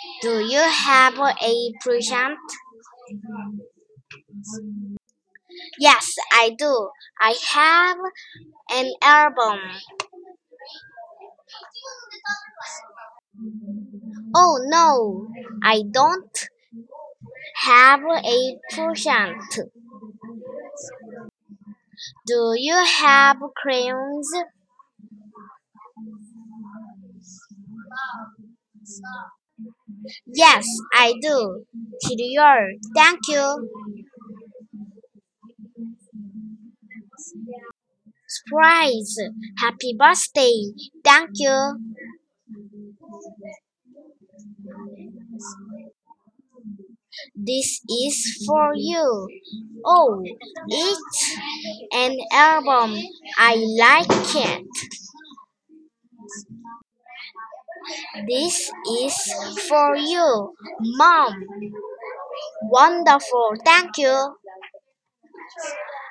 Do you have a present? Yes, I do. I have an album. Oh no, I don't have a present. Do you have crayons? Yes, I do. Here, thank you. Surprise! Happy birthday! Thank you. This is for you. Oh, it's an album. I like it. This is for you, Mom. Wonderful. Thank you.